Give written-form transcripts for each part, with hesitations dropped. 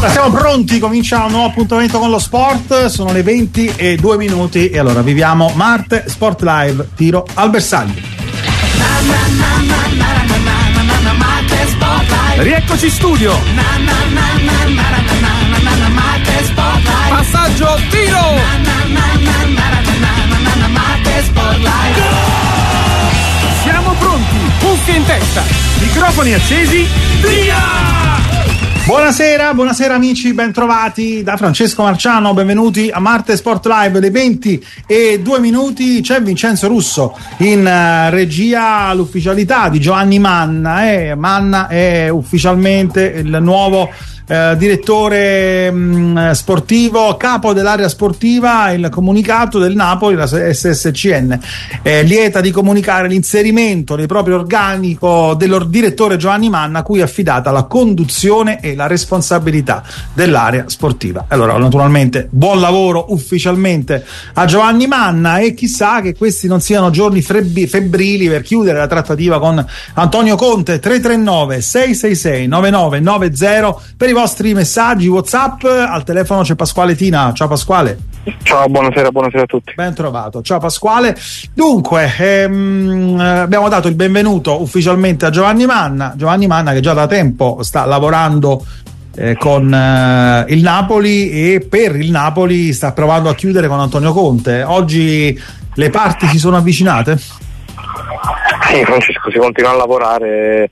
Siamo pronti, comincia un nuovo appuntamento con lo sport, sono le 20:02 e allora viviamo Marte Sport Live, tiro al bersaglio. Rieccoci in studio. Passaggio, tiro. Siamo pronti, cuffie in testa, microfoni accesi, via! Buonasera amici, bentrovati da Francesco Marciano, benvenuti a Marte Sport Live, le 20:02, c'è Vincenzo Russo in regia, l'ufficialità di Giovanni Manna, Manna è ufficialmente il nuovo direttore sportivo, capo dell'area sportiva. Il comunicato del Napoli, la SSCN, lieta di comunicare l'inserimento nel proprio organico del direttore Giovanni Manna, a cui è affidata la conduzione e la responsabilità dell'area sportiva. Allora, naturalmente, buon lavoro ufficialmente a Giovanni Manna, e chissà che questi non siano giorni febbrili per chiudere la trattativa con Antonio Conte. 339 666 9990 per i vostri messaggi WhatsApp. Al telefono c'è Pasquale Tina. Ciao Pasquale. Ciao, buonasera a tutti. Ben trovato, ciao Pasquale. Dunque, abbiamo dato il benvenuto ufficialmente a Giovanni Manna che già da tempo sta lavorando con il Napoli, e per il Napoli sta provando a chiudere con Antonio Conte. Oggi le parti si sono avvicinate? Sì, Francesco, si continua a lavorare.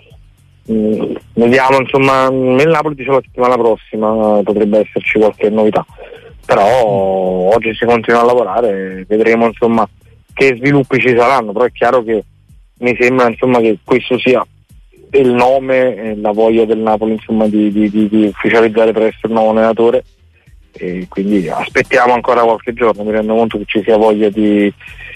Vediamo, insomma, nel Napoli dice la settimana prossima potrebbe esserci qualche novità, però oggi si continua a lavorare, vedremo insomma che sviluppi ci saranno. Però è chiaro che mi sembra insomma che questo sia il nome e la voglia del Napoli insomma di ufficializzare presto il nuovo allenatore, e quindi aspettiamo ancora qualche giorno. Mi rendo conto che ci sia voglia di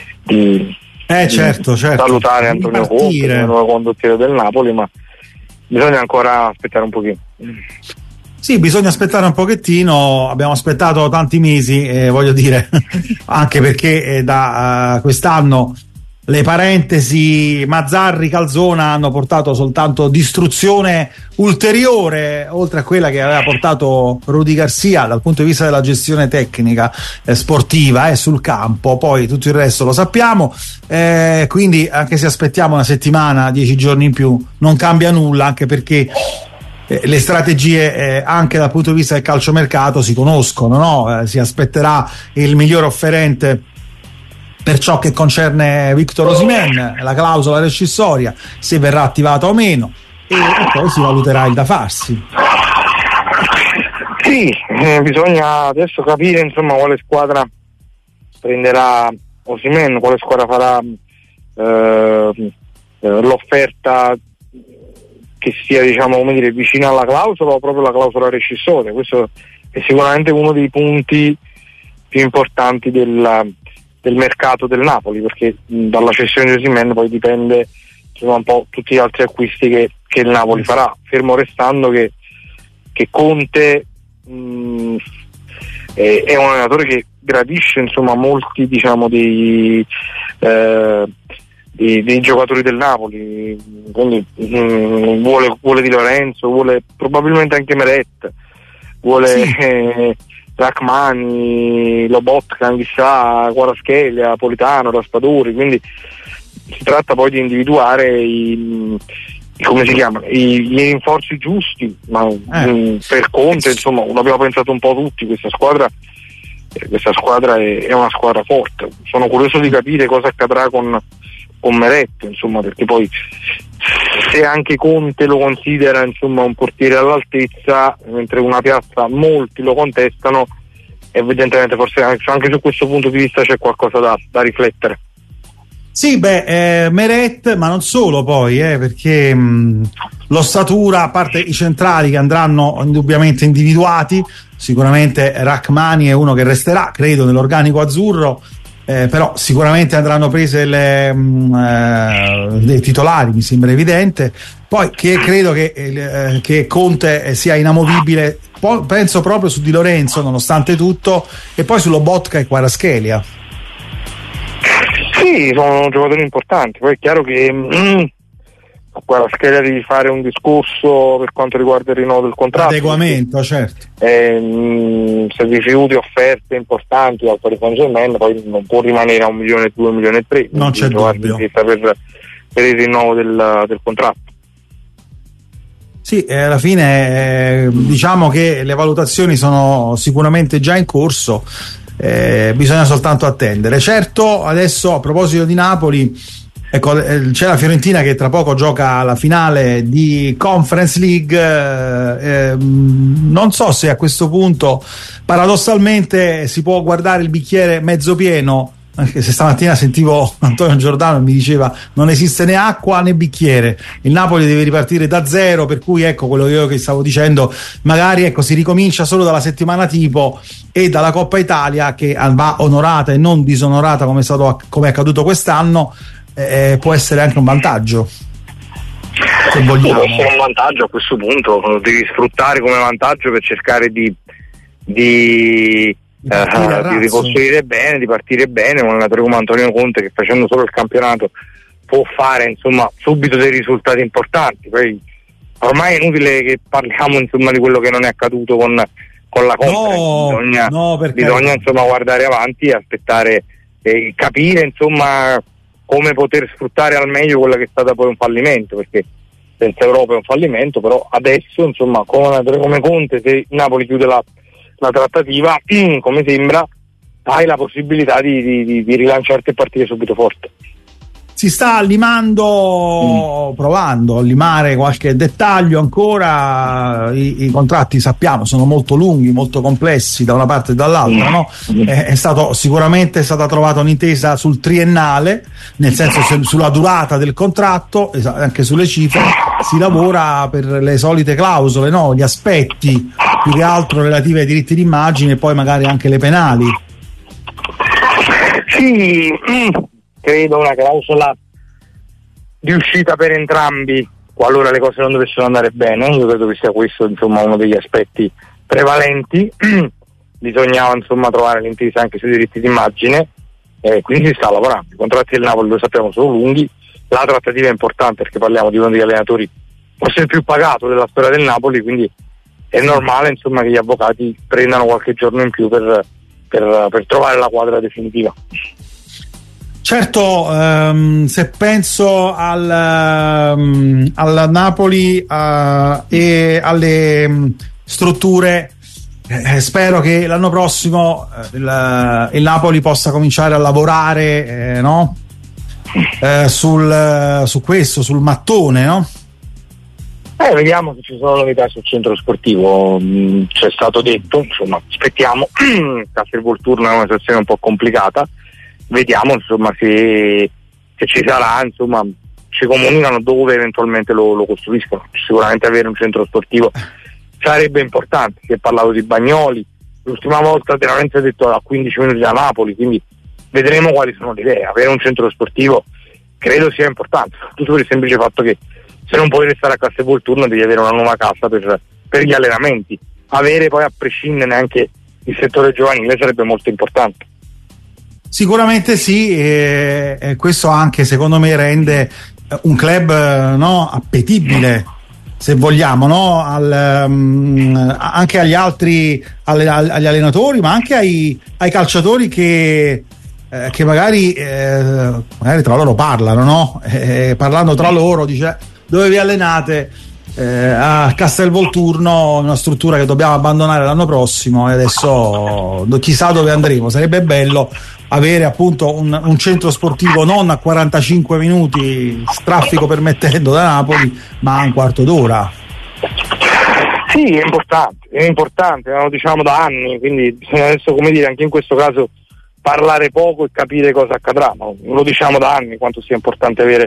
certo. salutare Antonio Conte, il nuovo condottiero del Napoli, ma bisogna ancora aspettare un pochino. Sì, bisogna aspettare un pochettino. Abbiamo aspettato tanti mesi, voglio dire, anche perché da quest'anno le parentesi Mazzarri-Calzona hanno portato soltanto distruzione ulteriore, oltre a quella che aveva portato Rudy Garcia dal punto di vista della gestione tecnica sportiva sul campo. Poi tutto il resto lo sappiamo, quindi anche se aspettiamo una settimana, 10 giorni in più, non cambia nulla, anche perché le strategie anche dal punto di vista del calciomercato si conoscono, no? Si aspetterà il miglior offerente per ciò che concerne Victor Osimhen, la clausola rescissoria, se verrà attivata o meno, e poi si valuterà il da farsi. Sì, bisogna adesso capire insomma quale squadra prenderà Osimhen, quale squadra farà l'offerta che sia, diciamo, come dire, vicina alla clausola o proprio la clausola rescissoria. Questo è sicuramente uno dei punti più importanti del mercato del Napoli, perché dalla cessione di Osimhen poi dipende insomma un po' tutti gli altri acquisti che il Napoli farà, fermo restando che Conte è un allenatore che gradisce insomma molti, diciamo, dei giocatori del Napoli, quindi vuole Di Lorenzo, vuole probabilmente anche Meret, vuole Rachmani, Lobotka, chissà, Kvaratskhelia, Politano, Raspadori. Quindi si tratta poi di individuare gli rinforzi giusti, ma per Conte insomma l'abbiamo pensato un po' tutti. Questa squadra è una squadra forte. Sono curioso di capire cosa accadrà con Meret, insomma, perché poi se anche Conte lo considera insomma un portiere all'altezza, mentre una piazza molti lo contestano, evidentemente forse anche su questo punto di vista c'è qualcosa da riflettere. Sì, Meret, ma non solo poi, perché l'ossatura, a parte i centrali che andranno indubbiamente individuati, sicuramente Rachmani è uno che resterà, credo, nell'organico azzurro, però sicuramente andranno prese dei titolari, mi sembra evidente. Poi che credo che Conte sia inamovibile, penso proprio su Di Lorenzo nonostante tutto, e poi su Lobotka e Kvaratskhelia. Sì, sono giocatori importanti. Poi è chiaro che quella scheda di fare un discorso per quanto riguarda il rinnovo del contratto. Adeguamento, certo. Se rifiuti offerte importanti al Paris Saint-Germain, poi non può rimanere a 1 milione e 2, 1 milione e 3. Non c'è dubbio. Per il rinnovo del contratto. Sì, alla fine diciamo che le valutazioni sono sicuramente già in corso, bisogna soltanto attendere. Certo, adesso a proposito di Napoli, ecco, c'è la Fiorentina che tra poco gioca la finale di Conference League, non so se a questo punto paradossalmente si può guardare il bicchiere mezzo pieno, anche se stamattina sentivo Antonio Giordano e mi diceva non esiste né acqua né bicchiere, il Napoli deve ripartire da zero, per cui ecco quello che stavo dicendo, magari ecco si ricomincia solo dalla settimana tipo e dalla Coppa Italia, che va onorata e non disonorata come è accaduto quest'anno. Può essere anche un vantaggio, se vogliamo. Può essere un vantaggio, a questo punto lo devi sfruttare come vantaggio per cercare di ricostruire bene, di partire bene. Un allenatore come Antonio Conte, che facendo solo il campionato può fare insomma subito dei risultati importanti. Poi ormai è inutile che parliamo insomma di quello che non è accaduto con la Conference. Bisogna insomma guardare avanti e aspettare e capire insomma come poter sfruttare al meglio quella che è stata poi un fallimento, perché senza Europa è un fallimento, però adesso insomma come Conte, se Napoli chiude la trattativa, come sembra, hai la possibilità di rilanciarti e partire subito forte. Si sta provando a limare qualche dettaglio ancora. I contratti, sappiamo, sono molto lunghi, molto complessi da una parte e dall'altra, no? È stata trovata un'intesa sul triennale, nel senso sulla durata del contratto, anche sulle cifre si lavora per le solite clausole, no? Gli aspetti più che altro relativi ai diritti d'immagine e poi magari anche le penali. Sì, credo una clausola di uscita per entrambi qualora le cose non dovessero andare bene. Io credo che sia questo insomma uno degli aspetti prevalenti. Bisognava insomma trovare l'intesa anche sui diritti d'immagine, quindi si sta lavorando. I contratti del Napoli, lo sappiamo, sono lunghi, la trattativa è importante perché parliamo di uno degli allenatori forse il più pagato della storia del Napoli, quindi è normale insomma che gli avvocati prendano qualche giorno in più per trovare la quadra definitiva. Certo, se penso al Napoli e alle strutture, spero che l'anno prossimo il Napoli possa cominciare a lavorare su questo, sul mattone, no? Vediamo se ci sono novità sul centro sportivo. C'è stato detto, insomma, aspettiamo. Castelvolturno è una situazione un po' complicata. Vediamo insomma se ci sarà, insomma ci comunicano dove eventualmente lo costruiscono. Sicuramente avere un centro sportivo sarebbe importante. Si è parlato di Bagnoli, l'ultima volta veramente detto a 15 minuti da Napoli, quindi vedremo quali sono le idee. Avere un centro sportivo credo sia importante, soprattutto per il semplice fatto che se non puoi restare a Castelvolturno devi avere una nuova casa per gli allenamenti. Avere poi a prescindere anche il settore giovanile sarebbe molto importante. Sicuramente sì, e questo anche secondo me rende un club appetibile, se vogliamo, anche agli altri, agli allenatori, ma anche ai calciatori che magari tra loro parlano, parlando tra loro dice dove vi allenate? A Castelvolturno, una struttura che dobbiamo abbandonare l'anno prossimo e adesso chissà dove andremo. Sarebbe bello avere appunto un centro sportivo non a 45 minuti, traffico permettendo, da Napoli, ma a un quarto d'ora. Sì, è importante, lo diciamo da anni, quindi bisogna adesso, come dire, anche in questo caso parlare poco e capire cosa accadrà, ma lo diciamo da anni quanto sia importante avere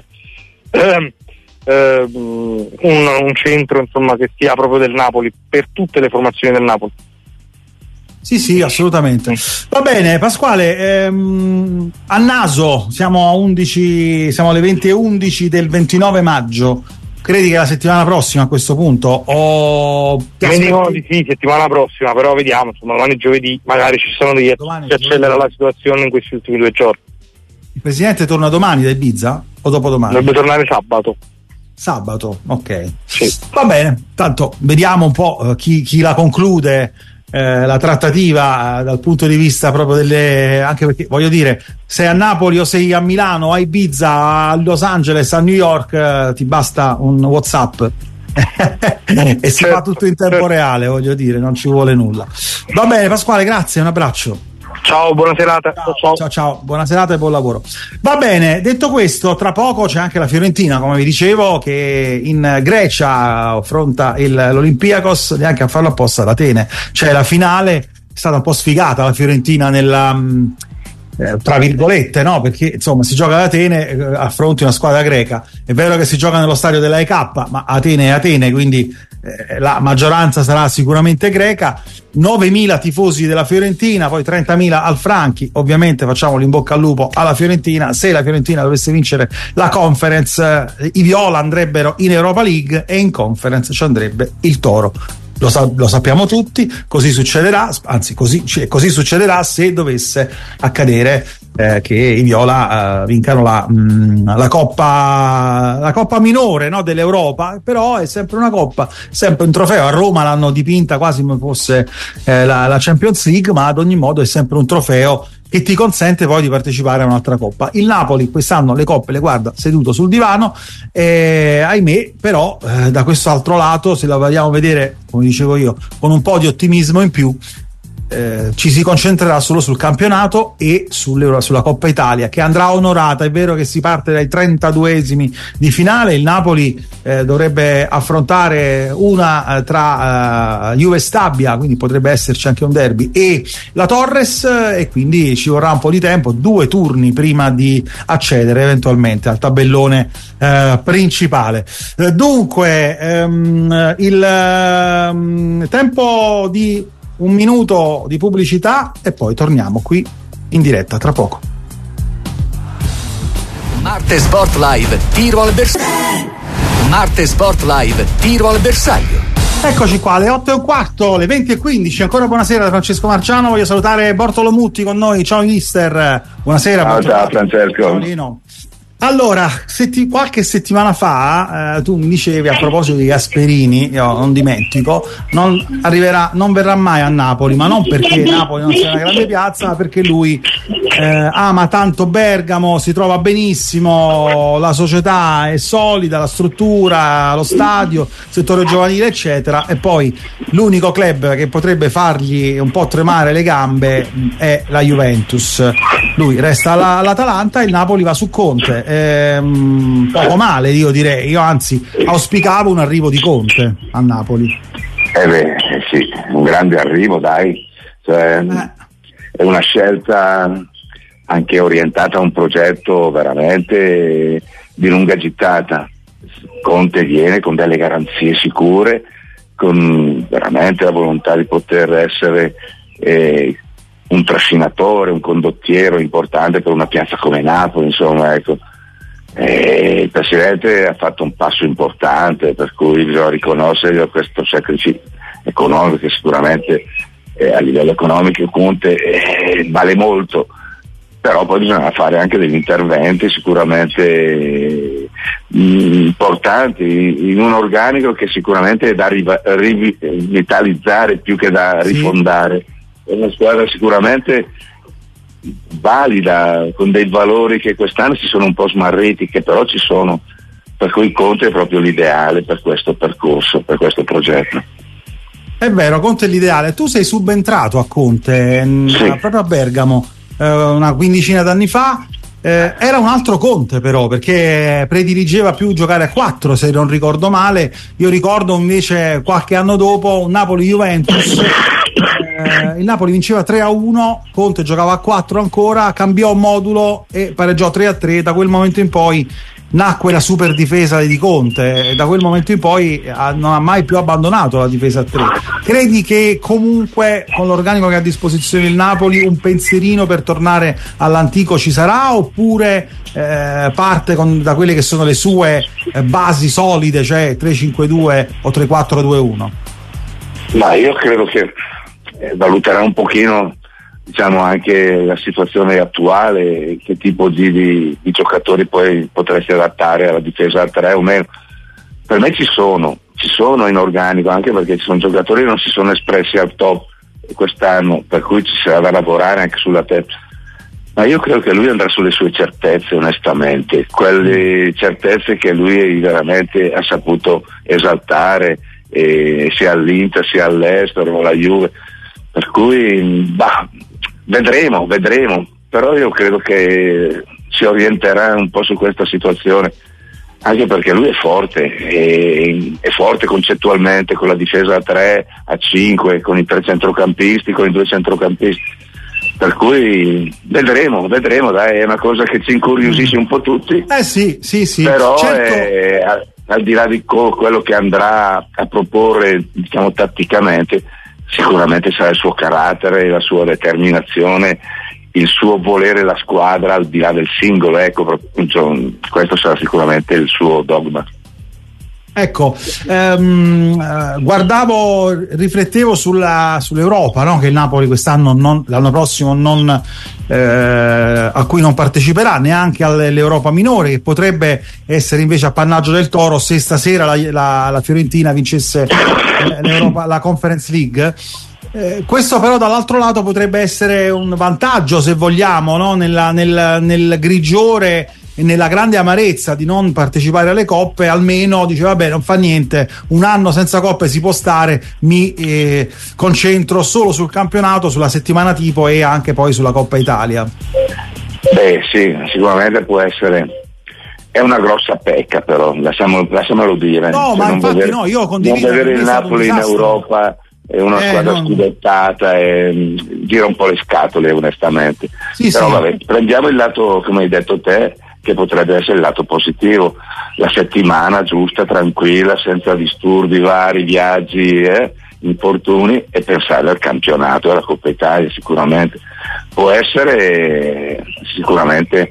un centro insomma che sia proprio del Napoli per tutte le formazioni del Napoli. Sì, assolutamente. Va bene, Pasquale, a naso siamo alle 20:11 del 29 maggio. Credi che la settimana prossima a questo punto? Mi dicono di sì, settimana prossima, però vediamo, insomma, domani giovedì magari ci sono si accelera la situazione in questi ultimi 2 giorni. Il presidente torna domani da Ibiza o dopodomani? Dovrebbe tornare sabato. Sabato, ok. Sì. Va bene, tanto vediamo un po' chi la conclude la trattativa dal punto di vista proprio delle, anche perché voglio dire, sei a Napoli o sei a Milano, a Ibiza, a Los Angeles, a New York, ti basta un WhatsApp e si fa tutto in tempo reale, voglio dire, non ci vuole nulla. Va bene Pasquale, grazie, un abbraccio. Ciao, buona serata. Ciao, buona serata e buon lavoro. Va bene, detto questo, tra poco c'è anche la Fiorentina, come vi dicevo, che in Grecia affronta l'Olympiakos, neanche a farlo apposta ad Atene. C'è la finale, è stata un po' sfigata la Fiorentina nella tra virgolette, no? Perché insomma si gioca ad Atene, affronti una squadra greca. È vero che si gioca nello stadio dell'AEK, ma Atene è Atene, quindi la maggioranza sarà sicuramente greca. 9.000 tifosi della Fiorentina, poi 30.000 al Franchi. Ovviamente facciamo l'in bocca al lupo alla Fiorentina. Se la Fiorentina dovesse vincere la Conference, i viola andrebbero in Europa League e in Conference ci andrebbe il Toro. Lo sappiamo tutti, così succederà, anzi così succederà se dovesse accadere che i viola vincano la coppa minore, no, dell'Europa, però è sempre una coppa, sempre un trofeo. A Roma l'hanno dipinta quasi come fosse la Champions League, ma ad ogni modo è sempre un trofeo che ti consente poi di partecipare a un'altra coppa. Il Napoli quest'anno le coppe le guarda seduto sul divano, ahimè, però da questo altro lato, se la vogliamo vedere, come dicevo io, con un po' di ottimismo in più, ci si concentrerà solo sul campionato e sulla Coppa Italia, che andrà onorata. È vero che si parte dai 32esimi di finale, il Napoli dovrebbe affrontare una tra Juve Stabia, quindi potrebbe esserci anche un derby, e la Torres, e quindi ci vorrà un po' di tempo, 2 turni prima di accedere eventualmente al tabellone principale. Dunque il tempo di un minuto di pubblicità e poi torniamo qui in diretta tra poco. Marte Sport Live, tiro al bersaglio. Marte Sport Live, tiro al bersaglio. Eccoci qua, le 8:15, le 20:15. Ancora buonasera da Francesco Marciano. Voglio salutare Bortolo Mutti con noi. Ciao mister, buonasera. Ciao Francesco. Allora, qualche settimana fa tu mi dicevi, a proposito di Gasperini, io non dimentico, non verrà mai a Napoli, ma non perché Napoli non sia una grande piazza, ma perché lui ama tanto Bergamo, si trova benissimo, la società è solida, la struttura, lo stadio, settore giovanile eccetera, e poi l'unico club che potrebbe fargli un po' tremare le gambe è la Juventus. Lui resta all'Atalanta e il Napoli va su Conte. Poco male, io direi. Io anzi auspicavo un arrivo di Conte a Napoli. Sì, un grande arrivo, dai. Cioè, è una scelta anche orientata a un progetto veramente di lunga gittata. Conte viene con delle garanzie sicure, con veramente la volontà di poter essere un trascinatore, un condottiero importante per una piazza come Napoli, insomma, ecco. Il Presidente ha fatto un passo importante, per cui bisogna riconoscere questo sacrificio economico, che sicuramente a livello economico Conte vale molto, però poi bisogna fare anche degli interventi sicuramente importanti in un organico che sicuramente è da rivitalizzare più che da rifondare. È una squadra sicuramente valida, con dei valori che quest'anno si sono un po' smarriti, che però ci sono, per cui Conte è proprio l'ideale per questo percorso, per questo progetto. È vero, Conte è l'ideale. Tu sei subentrato a Conte proprio a Bergamo una quindicina d'anni fa. Era un altro Conte però, perché prediligeva più giocare a 4, se non ricordo male. Io ricordo invece qualche anno dopo un Napoli-Juventus, il Napoli vinceva 3-1, Conte giocava a 4 ancora, cambiò modulo e pareggiò 3-3. Da quel momento in poi nacque la super difesa di Conte, e da quel momento in poi non ha mai più abbandonato la difesa a 3. Credi che comunque con l'organico che ha a disposizione il Napoli un pensierino per tornare all'antico ci sarà, oppure parte da quelle che sono le sue basi solide, cioè 3-5-2 o 3-4-2-1? Ma io credo che valuterà un pochino, diciamo, anche la situazione attuale, che tipo di giocatori poi potresti adattare alla difesa a 3 o meno. per me ci sono in organico, anche perché ci sono giocatori che non si sono espressi al top quest'anno, per cui ci sarà da lavorare anche sulla testa. Ma io credo che lui andrà sulle sue certezze, onestamente, quelle certezze che lui veramente ha saputo esaltare, sia all'Inter sia all'estero, alla Juve, per cui vedremo, però io credo che si orienterà un po' su questa situazione, anche perché lui è forte concettualmente, con la difesa a 3, a 5, con i 3 centrocampisti, con i 2 centrocampisti. Per cui vedremo, dai, è una cosa che ci incuriosisce un po' tutti. Sì. Però certo. Al di là di quello che andrà a proporre, diciamo, tatticamente, sicuramente sarà il suo carattere, la sua determinazione, il suo volere la squadra al di là del singolo, ecco, questo sarà sicuramente il suo dogma. Ecco, riflettevo sull'Europa, no? Che il Napoli quest'anno, l'anno prossimo a cui non parteciperà neanche all'Europa minore, che potrebbe essere invece appannaggio del Toro se stasera la Fiorentina vincesse la Conference League. Questo però dall'altro lato potrebbe essere un vantaggio, se vogliamo, no? nel grigiore e nella grande amarezza di non partecipare alle coppe. Almeno dice vabbè, non fa niente, un anno senza coppe si può stare, mi concentro solo sul campionato, sulla settimana tipo e anche poi sulla Coppa Italia. Sì, sicuramente può essere. È una grossa pecca, però lasciamelo dire. No, ma infatti io condivido. Non vedere il Napoli in Europa è una squadra scudettata e gira un po' le scatole, onestamente. Però vabbè, prendiamo il lato, come hai detto te, che potrebbe essere il lato positivo, la settimana giusta, tranquilla, senza disturbi vari, viaggi, infortuni, e pensare al campionato e alla Coppa Italia. Sicuramente può essere sicuramente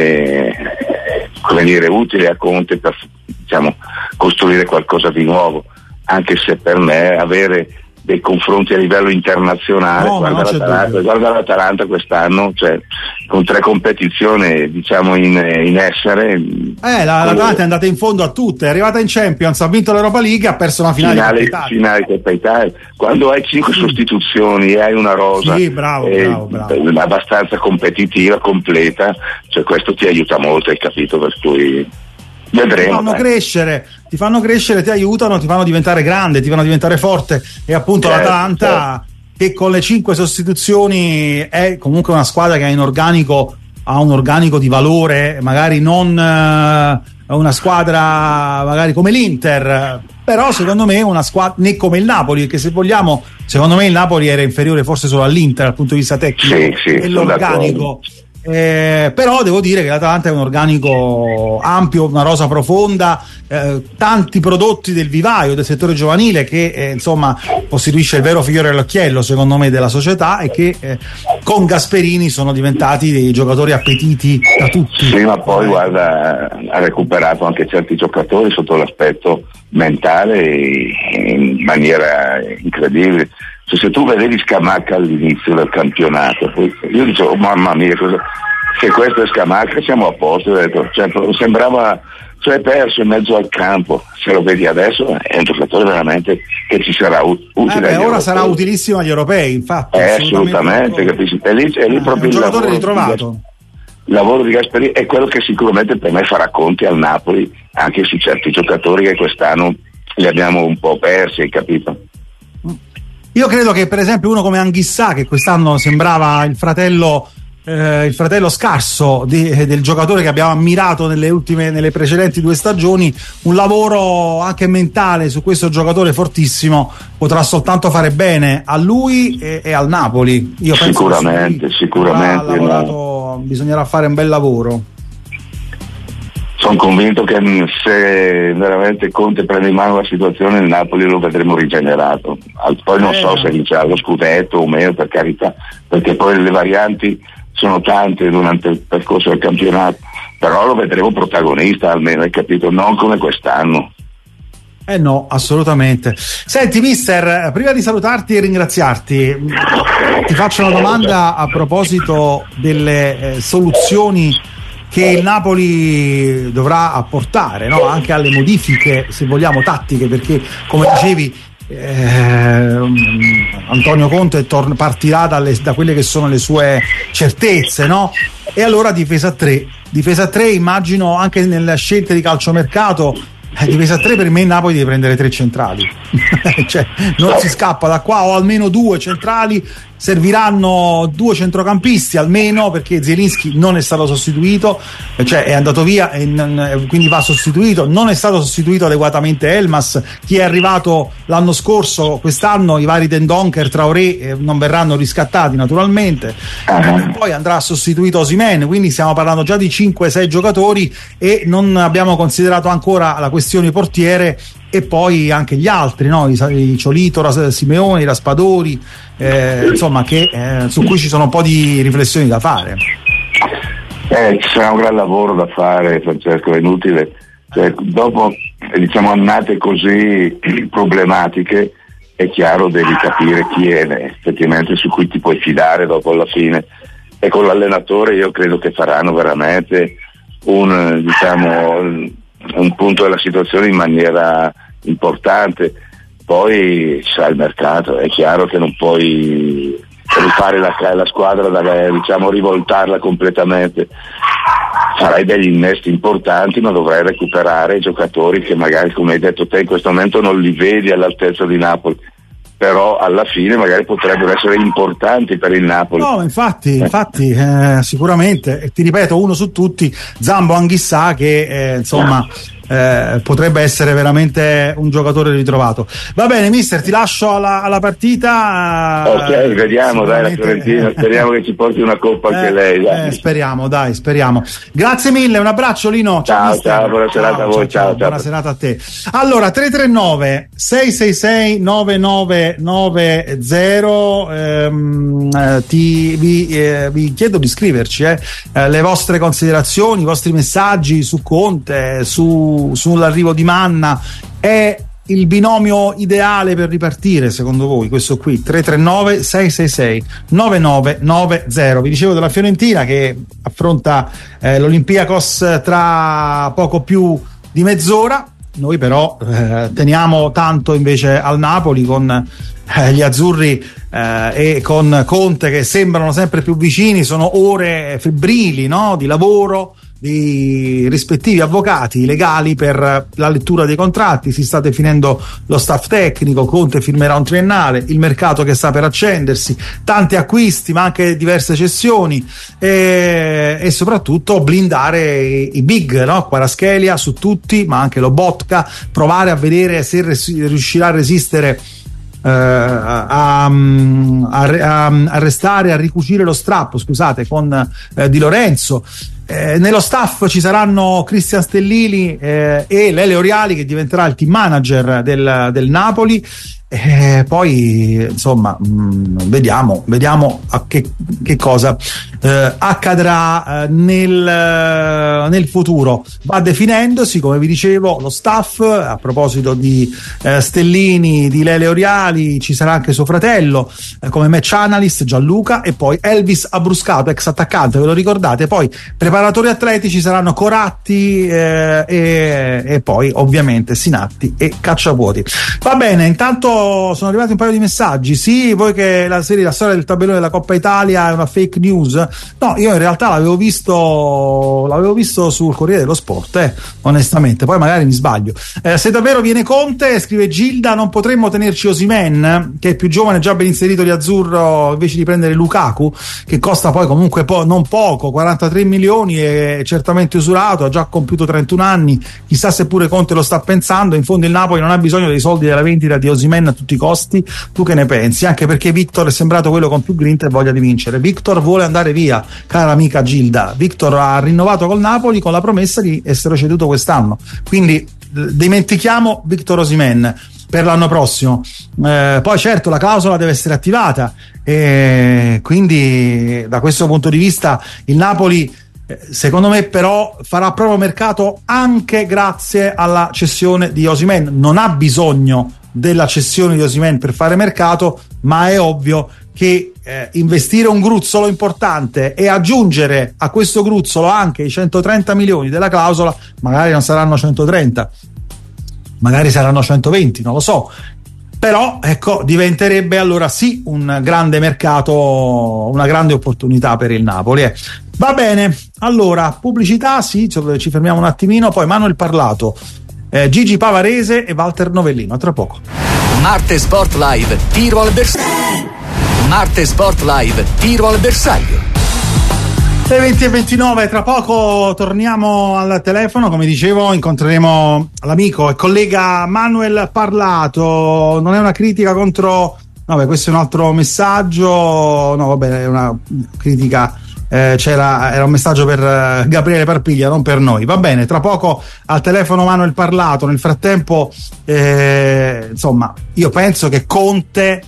come dire, utile a Conte per, diciamo, costruire qualcosa di nuovo, anche se per me avere dei confronti a livello internazionale, guarda l'Atalanta quest'anno, cioè con 3 competizioni, diciamo, in essere. L'Atalanta è andata in fondo a tutte, è arrivata in Champions, ha vinto l'Europa League, ha perso una finale Coppa Italia. Quando hai 5 sostituzioni e hai una rosa bravo. abbastanza competitiva, completa, cioè questo ti aiuta molto, hai capito? Per cui vedremo. Ti fanno crescere, ti aiutano, ti fanno diventare grande, ti fanno diventare forte, e appunto l'Atalanta, che con le 5 sostituzioni è comunque una squadra che ha un organico di valore, magari non una squadra magari come l'Inter, però secondo me una squadra, né come il Napoli, che se vogliamo, secondo me il Napoli era inferiore forse solo all'Inter dal punto di vista tecnico e l'organico. Però devo dire che l'Atalanta è un organico ampio, una rosa profonda, tanti prodotti del vivaio, del settore giovanile, che insomma costituisce il vero figliore all'occhiello, secondo me, della società, e che con Gasperini sono diventati dei giocatori appetiti da tutti. Sì, ma poi guarda, ha recuperato anche certi giocatori sotto l'aspetto mentale in maniera incredibile. Se tu vedevi Scamacca all'inizio del campionato, io dicevo, mamma mia, se questo è Scamacca siamo a posto, sembrava, perso in mezzo al campo. Se lo vedi adesso è un giocatore veramente che ci sarà utile. Ora sarà utilissimo agli europei, infatti. Assolutamente, capisci? È lì proprio il giocatore ritrovato. Il lavoro di Gasperini è quello che sicuramente per me farà conti al Napoli, anche su certi giocatori che quest'anno li abbiamo un po' persi, hai capito? Io credo che per esempio uno come Anghissà, che quest'anno sembrava il fratello scarso del giocatore che abbiamo ammirato nelle precedenti 2 stagioni, un lavoro anche mentale su questo giocatore fortissimo potrà soltanto fare bene a lui e al Napoli. Io penso sicuramente bisognerà fare un bel lavoro. Sono convinto che se veramente Conte prende in mano la situazione, il Napoli lo vedremo rigenerato. Poi non so se vincerà lo scudetto o meno, per carità, perché poi le varianti sono tante durante il percorso del campionato, però lo vedremo protagonista almeno, hai capito? Non come quest'anno. No, assolutamente. Senti mister, prima di salutarti e ringraziarti, ti faccio una domanda a proposito delle soluzioni che il Napoli dovrà apportare, no? Anche alle modifiche, se vogliamo, tattiche, perché come dicevi Antonio Conte partirà da quelle che sono le sue certezze, no? E allora difesa 3, immagino anche nelle scelte di calciomercato. Difesa 3 per me il Napoli deve prendere 3 centrali cioè non si scappa da qua, o almeno 2 centrali. Serviranno 2 centrocampisti almeno, perché Zielinski non è stato sostituito, cioè è andato via e quindi va sostituito. Non è stato sostituito adeguatamente Elmas, chi è arrivato l'anno scorso. Quest'anno i vari Dendoncker, Traoré non verranno riscattati naturalmente, poi andrà sostituito Osimhen, quindi stiamo parlando già di 5-6 giocatori e non abbiamo considerato ancora la questione portiere e poi anche gli altri, no? I Ciolito, Simeone, i Raspadori, insomma, su cui ci sono un po' di riflessioni da fare. Ci sarà un gran lavoro da fare, Francesco, è inutile, cioè, dopo annate così problematiche è chiaro, devi capire chi è effettivamente su cui ti puoi fidare dopo alla fine, e con l'allenatore io credo che faranno veramente un punto della situazione in maniera importante. Poi c'è il mercato, è chiaro che non puoi rifare la squadra, rivoltarla completamente. Farai degli innesti importanti, ma dovrai recuperare i giocatori che magari, come hai detto te, in questo momento non li vedi all'altezza di Napoli, però alla fine magari potrebbero essere importanti per il Napoli. No, infatti sicuramente, e ti ripeto, uno su tutti, Zambo Anghissà, che potrebbe essere veramente un giocatore ritrovato. Va bene, mister, ti lascio alla partita. Ok, vediamo, dai, la Fiorentina, speriamo che ci porti una coppa anche lei. Dai. Speriamo. Grazie mille, un abbraccio Lino. Ciao, buona serata a voi, ciao. Buona serata a te. Allora, 339 666 9990, vi chiedo di scriverci le vostre considerazioni, i vostri messaggi su Conte, sull'arrivo di Manna. È il binomio ideale per ripartire secondo voi questo qui? 339 666 9990. Vi dicevo della Fiorentina che affronta l'Olympiakos tra poco più di mezz'ora. Noi però teniamo tanto invece al Napoli con gli azzurri e con Conte che sembrano sempre più vicini. Sono ore febbrili, no? Di lavoro di rispettivi avvocati legali per la lettura dei contratti. Si sta definendo lo staff tecnico, Conte firmerà un triennale, il mercato che sta per accendersi, tanti acquisti ma anche diverse cessioni e soprattutto blindare i big, no? Kvaratskhelia su tutti, ma anche Lobotka, provare a vedere se riuscirà a resistere a restare, a ricucire lo strappo, scusate, con Di Lorenzo. Nello staff ci saranno Cristian Stellini e Lele Oriali, che diventerà il team manager del Napoli. Poi insomma vediamo a che cosa accadrà nel futuro. Va definendosi, come vi dicevo, lo staff. A proposito di Stellini, di Lele Oriali, ci sarà anche suo fratello come match analyst Gianluca, e poi Elvis Abruscato, ex attaccante, ve lo ricordate? Poi preparatori atletici saranno Coratti e poi ovviamente Sinatti e Cacciavuoti. Va bene, intanto sono arrivati un paio di messaggi. Sì, voi che la storia del tabellone della Coppa Italia è una fake news. No, io in realtà l'avevo visto sul Corriere dello Sport, onestamente, poi magari mi sbaglio. Se davvero viene Conte, scrive Gilda, non potremmo tenerci Osimhen, che è più giovane, già ben inserito di azzurro, invece di prendere Lukaku, che costa poi comunque non poco, 43 milioni, è certamente usurato, ha già compiuto 31 anni, chissà se pure Conte lo sta pensando. In fondo il Napoli non ha bisogno dei soldi della vendita di Osimhen a tutti i costi. Tu che ne pensi? Anche perché Victor è sembrato quello con più grinta e voglia di vincere. Victor vuole andare via, cara amica Gilda. Victor ha rinnovato col Napoli con la promessa di essere ceduto quest'anno, quindi dimentichiamo Victor Osimhen per l'anno prossimo. Poi certo la clausola deve essere attivata e quindi da questo punto di vista il Napoli secondo me però farà proprio mercato anche grazie alla cessione di Osimhen. Non ha bisogno della cessione di Osimhen per fare mercato, ma è ovvio che investire un gruzzolo importante e aggiungere a questo gruzzolo anche i 130 milioni della clausola, magari non saranno 130, magari saranno 120, non lo so, però ecco, diventerebbe allora sì un grande mercato, una grande opportunità per il Napoli. Va bene, allora pubblicità, sì, ci fermiamo un attimino, poi Manuel Parlato, Gigi Pavarese e Walter Novellino, a tra poco. Marte Sport Live, tiro al bersaglio. Marte Sport Live, tiro al bersaglio. 6:20 e 29, tra poco torniamo al telefono, come dicevo incontreremo l'amico e collega Manuel Parlato. Non è una critica contro, no, beh, questo è un altro messaggio, no vabbè, è una critica, era un messaggio per Gabriele Parpiglia, non per noi. Va bene, tra poco al telefono Manuel Parlato. Nel frattempo insomma, io penso che Conte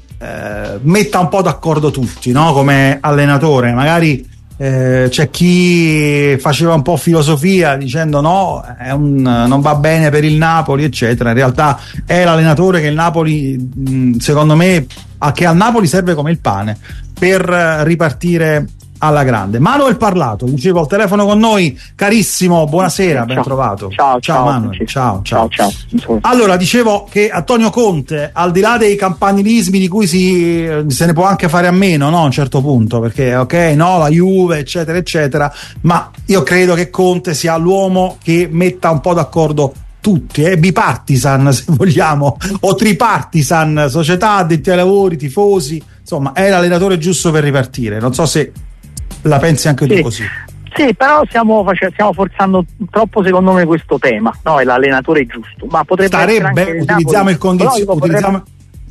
metta un po' d'accordo tutti, no? Come allenatore, magari c'è chi faceva un po' filosofia dicendo no, non va bene per il Napoli eccetera. In realtà è l'allenatore che il Napoli, secondo me, che al Napoli serve come il pane per ripartire alla grande. Manuel Parlato, dicevo, al telefono con noi, carissimo, buonasera, ben trovato. Ciao Manuel, ciao. Ciao. Allora, dicevo che Antonio Conte, al di là dei campanilismi di cui se ne può anche fare a meno, no, a un certo punto, perché ok, no, la Juve eccetera eccetera, ma io credo che Conte sia l'uomo che metta un po' d'accordo tutti, bipartisan se vogliamo, o tripartisan, società, addetti ai lavori, tifosi, insomma è l'allenatore giusto per ripartire. Non so se la pensi anche tu così. Sì, però stiamo forzando troppo, secondo me, questo tema, no? È l'allenatore giusto, ma potrebbe essere anche utilizziamo il condizionale.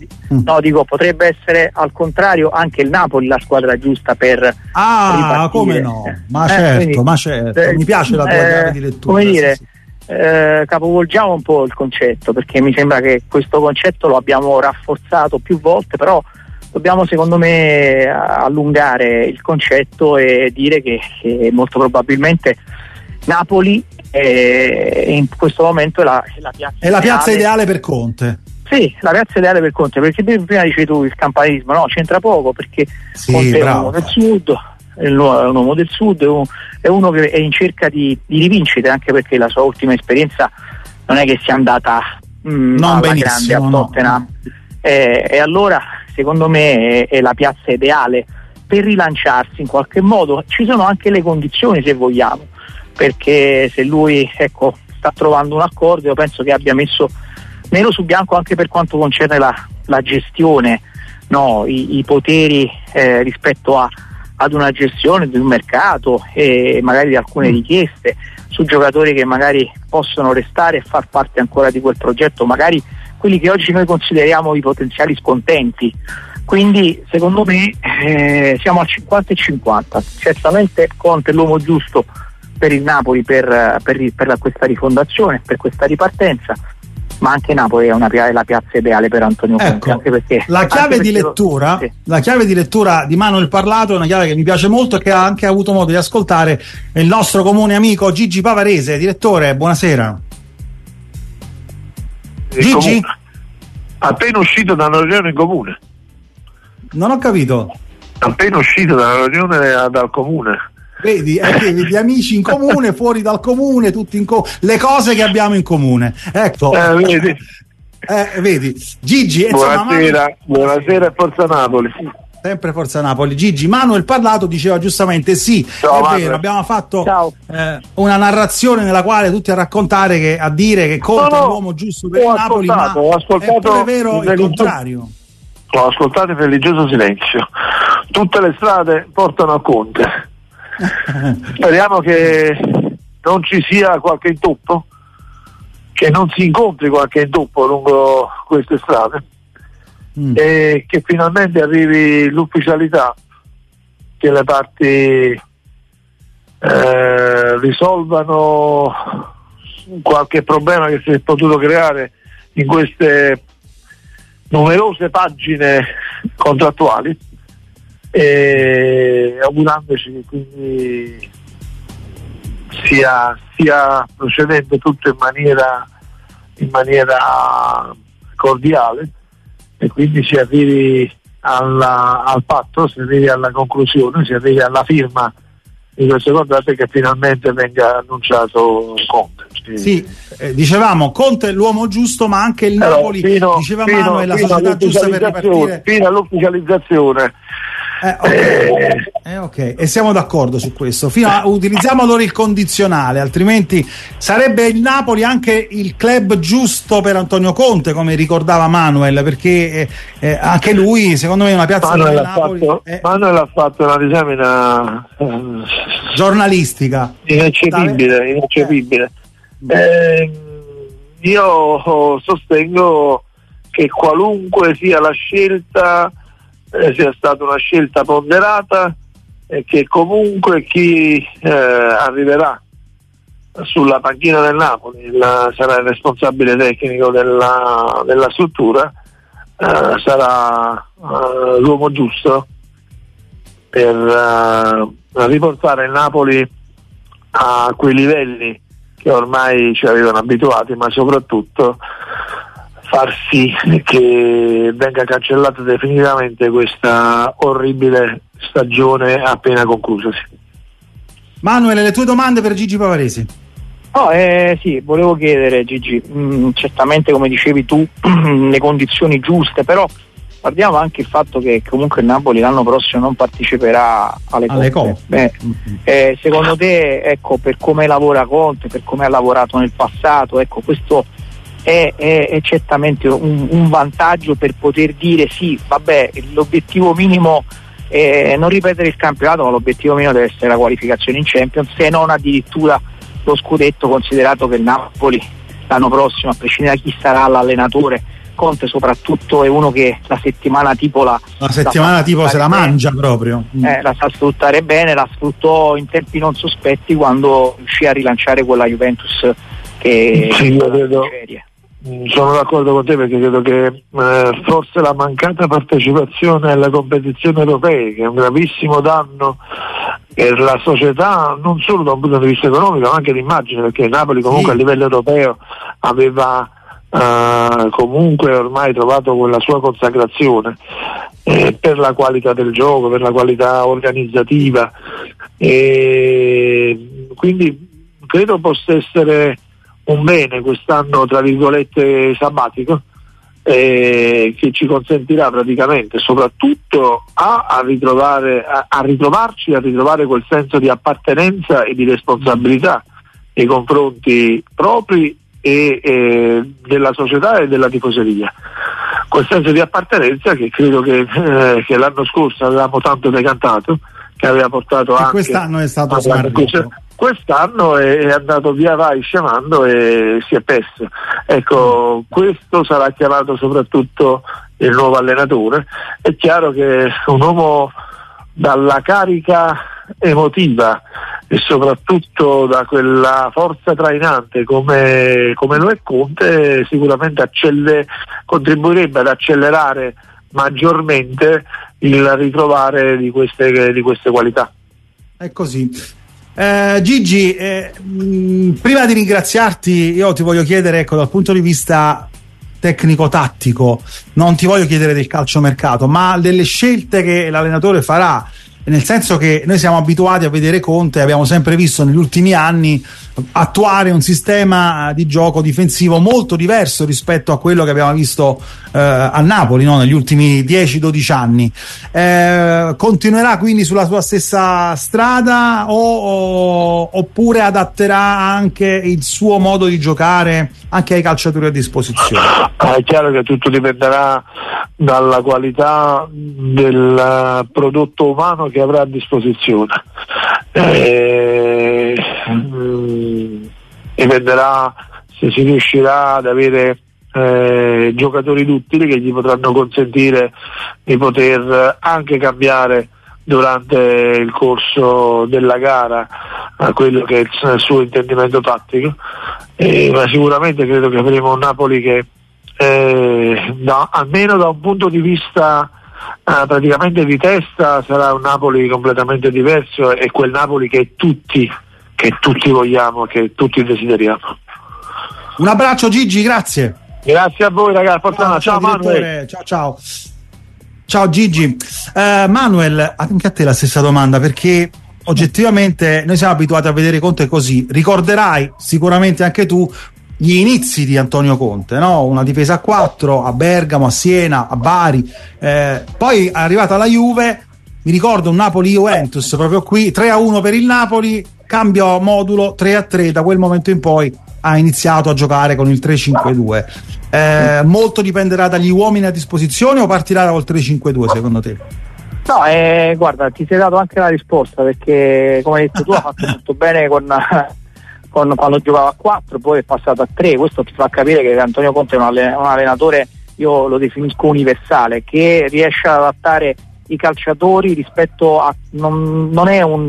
Potrebbe essere al contrario anche il Napoli la squadra giusta per ripartire. Come no? Ma certo, mi piace la tua chiave di lettura. Come dire, capovolgiamo un po' il concetto, perché mi sembra che questo concetto lo abbiamo rafforzato più volte, però dobbiamo, secondo me, allungare il concetto e dire che molto probabilmente Napoli in questo momento è la piazza ideale per Conte. Sì, la piazza ideale per Conte, perché prima dicevi tu il campanilismo, no, c'entra poco, perché sì, Conte è un uomo del Sud, è un uomo del Sud, è uno che è in cerca di rivincite, anche perché la sua ultima esperienza non è che sia andata non benissimo, grande a Tottenham, e allora secondo me è la piazza ideale per rilanciarsi in qualche modo. Ci sono anche le condizioni, se vogliamo, perché se lui sta trovando un accordo, io penso che abbia messo nero su bianco anche per quanto concerne la gestione, no? I poteri rispetto ad una gestione di un mercato e magari di alcune richieste su giocatori che magari possono restare e far parte ancora di quel progetto, magari quelli che oggi noi consideriamo i potenziali scontenti. Quindi secondo me siamo al 50-50. Certamente Conte è l'uomo giusto per il Napoli per questa rifondazione, per questa ripartenza, ma anche Napoli è la piazza ideale per Antonio Conte, anche perché la chiave di lettura di Manuel Parlato è una chiave che mi piace molto e che ha anche avuto modo di ascoltare il nostro comune amico Gigi Pavarese. Direttore, buonasera. Gigi? Appena uscito da una riunione in comune. Non ho capito. Appena uscito da una riunione dal comune. Vedi, vedi amici in comune, fuori dal comune, tutti le cose che abbiamo in comune. Ecco. Vedi. Vedi. Gigi, buonasera e Forza Napoli. Sempre Forza Napoli. Gigi, Manuel Parlato diceva giustamente sì, ciao, è vero, abbiamo fatto una narrazione nella quale tutti a dire che Conte è l'uomo giusto per il Napoli, ma è pure vero il contrario. Ho ascoltato in religioso silenzio. Tutte le strade portano a Conte. Speriamo che non ci sia qualche intoppo, che non si incontri qualche intoppo lungo queste strade e che finalmente arrivi l'ufficialità, che le parti risolvano qualche problema che si è potuto creare in queste numerose pagine contrattuali, e augurandoci che quindi stia procedendo tutto in maniera cordiale e quindi si arrivi al patto, si arrivi alla conclusione, si arrivi alla firma di questo contratto e che finalmente venga annunciato Conte. Sì, dicevamo Conte è l'uomo giusto, ma anche il Napoli, diceva Manu, è la società giusta per ripartire. Fino all'ufficializzazione. Ok, e siamo d'accordo su questo. Utilizziamo allora il condizionale, altrimenti sarebbe il Napoli anche il club giusto per Antonio Conte, come ricordava Manuel, perché anche lui, secondo me, è una piazza del Napoli. Manuel ha fatto una disamina giornalistica ineccepibile. Io sostengo che qualunque sia la scelta sia stata una scelta ponderata e che comunque chi arriverà sulla panchina del Napoli sarà il responsabile tecnico della struttura, sarà l'uomo giusto per riportare il Napoli a quei livelli che ormai ci avevano abituati, ma soprattutto far sì che venga cancellata definitivamente questa orribile stagione appena conclusasi. Manuele, le tue domande per Gigi Pavaresi? Sì, volevo chiedere, Gigi, certamente come dicevi tu le condizioni giuste, però guardiamo anche il fatto che comunque il Napoli l'anno prossimo non parteciperà alle coppe. Secondo te, ecco, per come lavora Conte, per come ha lavorato nel passato, ecco, questo è certamente un vantaggio per poter dire sì, vabbè, l'obiettivo minimo è non ripetere il campionato, ma l'obiettivo minimo deve essere la qualificazione in Champions, se non addirittura lo scudetto, considerato che il Napoli l'anno prossimo, a prescindere da chi sarà l'allenatore, Conte soprattutto è uno che la settimana tipo se la mangia proprio. La sa sfruttare bene, la sfruttò in tempi non sospetti quando riuscì a rilanciare quella Juventus che io credo, sono d'accordo con te, perché credo che forse la mancata partecipazione alle competizioni europee, che è un gravissimo danno per la società, non solo da un punto di vista economico ma anche di immagine, perché Napoli comunque a livello europeo aveva comunque ormai trovato quella sua consacrazione per la qualità del gioco, per la qualità organizzativa, e quindi credo possa essere un bene quest'anno tra virgolette sabbatico, che ci consentirà praticamente soprattutto a ritrovarci, a ritrovare quel senso di appartenenza e di responsabilità nei confronti propri e della società e della tifoseria, quel senso di appartenenza che credo che l'anno scorso avevamo tanto decantato, che aveva portato anche quest'anno è stato smarrito. Quest'anno è andato via vai scemando e si è perso. Ecco, questo sarà chiamato soprattutto il nuovo allenatore. È chiaro che un uomo dalla carica emotiva e soprattutto da quella forza trainante come lo è Conte, sicuramente contribuirebbe ad accelerare maggiormente il ritrovare di queste qualità. È così. Gigi, prima di ringraziarti io ti voglio chiedere, ecco, dal punto di vista tecnico-tattico, non ti voglio chiedere del calciomercato, ma delle scelte che l'allenatore farà, nel senso che noi siamo abituati a vedere Conte, abbiamo sempre visto negli ultimi anni attuare un sistema di gioco difensivo molto diverso rispetto a quello che abbiamo visto a Napoli, no? Negli ultimi 10-12 anni. Continuerà quindi sulla sua stessa strada oppure adatterà anche il suo modo di giocare anche ai calciatori a disposizione? È chiaro che tutto dipenderà dalla qualità del prodotto umano che avrà a disposizione. Dipenderà se si riuscirà ad avere giocatori duttili che gli potranno consentire di poter anche cambiare durante il corso della gara a quello che è il suo intendimento tattico, ma sicuramente credo che avremo un Napoli che almeno da un punto di vista praticamente di testa sarà un Napoli completamente diverso, e quel Napoli che tutti vogliamo, che tutti desideriamo. Un abbraccio Gigi, grazie. Grazie a voi ragazzi, ciao Manuel. Ciao Gigi. Manuel, anche a te la stessa domanda, perché oggettivamente noi siamo abituati a vedere Conte così. Ricorderai sicuramente anche tu gli inizi di Antonio Conte, no? Una difesa a 4 a Bergamo, a Siena, a Bari, poi è arrivata la Juve, mi ricordo un Napoli-Juventus proprio qui, 3-1 per il Napoli, cambio modulo 3-3, da quel momento in poi ha iniziato a giocare con il 3-5-2. Molto dipenderà dagli uomini a disposizione o partirà col 3-5-2 secondo te? No, guarda, ti sei dato anche la risposta, perché come hai detto tu ha fatto molto bene quando giocava a 4, poi è passato a 3. Questo ti fa capire che Antonio Conte è un allenatore, io lo definisco universale, che riesce ad adattare i calciatori rispetto a non è un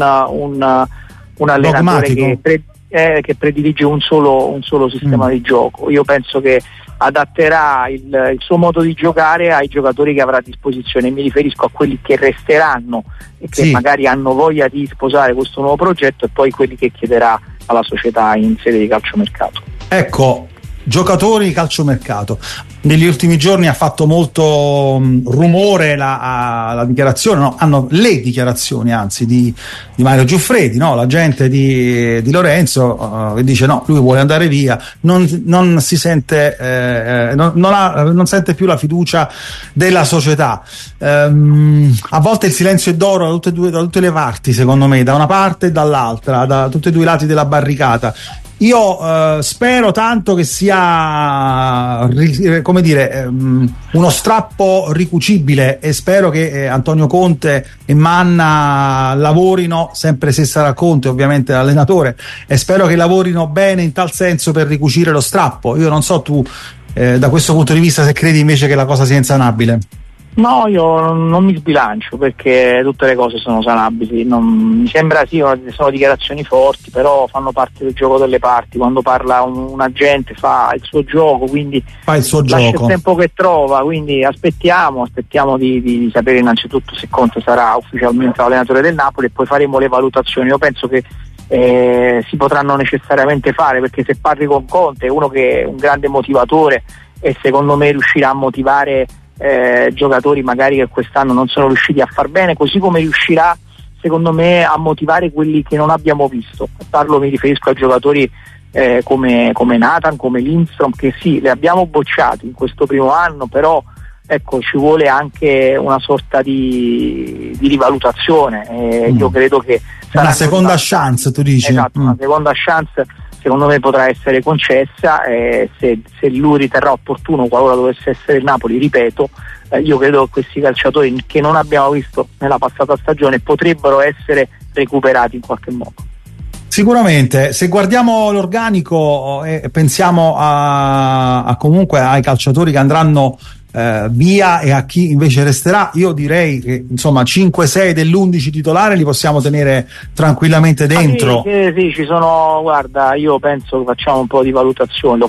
allenatore che predilige un solo sistema di gioco. Io penso che adatterà il suo modo di giocare ai giocatori che avrà a disposizione. Mi riferisco a quelli che resteranno e che magari hanno voglia di sposare questo nuovo progetto, e poi quelli che chiederà alla società in sede di calciomercato. Ecco, giocatori di calciomercato. Negli ultimi giorni ha fatto molto rumore la dichiarazione, no? Hanno le dichiarazioni anzi di Mario Giuffredi, no? L'agente di Lorenzo, che dice no, lui vuole andare via, non si sente non sente più la fiducia della società. A volte il silenzio è d'oro da tutte le parti, secondo me, da una parte e dall'altra, da tutti e due i lati della barricata. Io spero tanto che sia come dire uno strappo ricucibile, e spero che Antonio Conte e Manna lavorino, sempre se sarà Conte ovviamente l'allenatore, e spero che lavorino bene in tal senso per ricucire lo strappo. Io non so tu da questo punto di vista se credi invece che la cosa sia insanabile. No, io non mi sbilancio, perché tutte le cose sono sanabili. Mi sembra sono dichiarazioni forti, però fanno parte del gioco delle parti. Quando parla un agente fa il suo gioco, quindi lascia il tempo che trova. Quindi aspettiamo di sapere innanzitutto se Conte sarà ufficialmente l'allenatore del Napoli, e poi faremo le valutazioni. Io penso che si potranno necessariamente fare, perché se parli con Conte, è uno che è un grande motivatore, e secondo me riuscirà a motivare giocatori magari che quest'anno non sono riusciti a far bene, così come riuscirà secondo me a motivare quelli che non abbiamo visto. Mi riferisco a giocatori come Nathan, come Lindstrom, che sì, li abbiamo bocciati in questo primo anno, però ecco, ci vuole anche una sorta di rivalutazione. Io credo che una seconda chance, tu dici? Esatto, una seconda chance secondo me potrà essere concessa, se lui riterrà opportuno, qualora dovesse essere il Napoli, ripeto, io credo che questi calciatori che non abbiamo visto nella passata stagione potrebbero essere recuperati in qualche modo. Sicuramente, se guardiamo l'organico e pensiamo a comunque ai calciatori che andranno via e a chi invece resterà, io direi che insomma 5-6 dell'11 titolare li possiamo tenere tranquillamente dentro. Sì, ci sono, guarda, io penso che facciamo un po' di valutazione.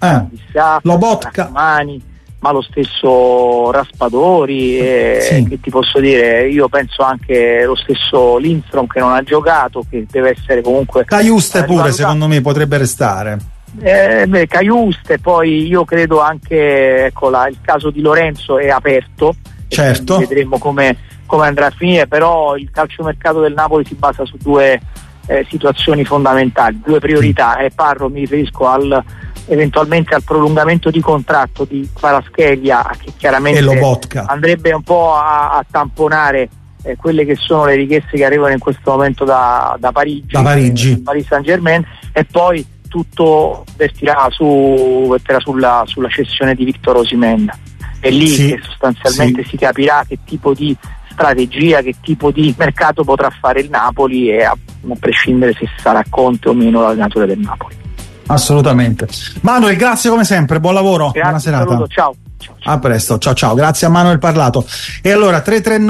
Lobotka, ma lo stesso Raspadori, che ti posso dire, io penso anche lo stesso Lindstrom, che non ha giocato, che deve essere comunque Caiuste pure secondo me potrebbe restare. Caiuste, poi io credo anche, il caso di Lorenzo è aperto, certo, vedremo come andrà a finire, però il calciomercato del Napoli si basa su due situazioni fondamentali, due priorità, mi riferisco eventualmente al prolungamento di contratto di Kvaratskhelia, che chiaramente andrebbe un po' a tamponare quelle che sono le richieste che arrivano in questo momento da Parigi, Paris Saint-Germain, e poi tutto vertirà sulla cessione di Victor Osimhen. È lì che sostanzialmente si capirà che tipo di strategia, che tipo di mercato potrà fare il Napoli, e a prescindere se sarà Conte o meno l'allenatore del Napoli. Assolutamente. Manuel, grazie come sempre, buon lavoro, buona serata. Saluto, ciao. A presto, ciao, grazie a Manuel Parlato. E allora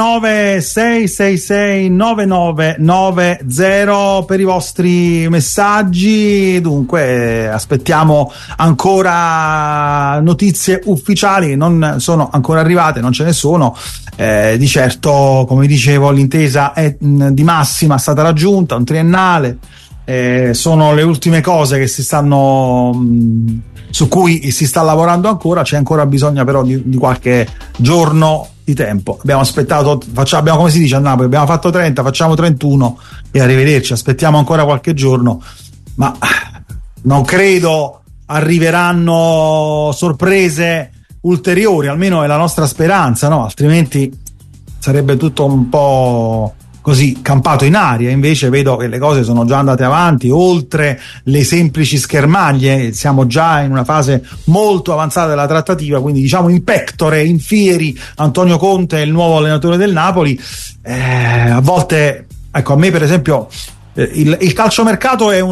339-666-9990 per i vostri messaggi. Dunque aspettiamo ancora notizie ufficiali, non sono ancora arrivate, non ce ne sono. Di certo, come dicevo, l'intesa è di massima stata raggiunta, un triennale. sono le ultime cose che si stanno su cui si sta lavorando ancora. C'è ancora bisogno però di qualche giorno di tempo. Abbiamo aspettato, abbiamo, come si dice a Napoli, abbiamo fatto 30, facciamo 31 e arrivederci. Aspettiamo ancora qualche giorno, ma non credo arriveranno sorprese ulteriori, almeno è la nostra speranza, no? Altrimenti sarebbe tutto un po' così campato in aria. Invece vedo che le cose sono già andate avanti oltre le semplici schermaglie, siamo già in una fase molto avanzata della trattativa, quindi diciamo in pectore, in fieri, Antonio Conte è il nuovo allenatore del Napoli. A volte, ecco, a me per esempio il calciomercato è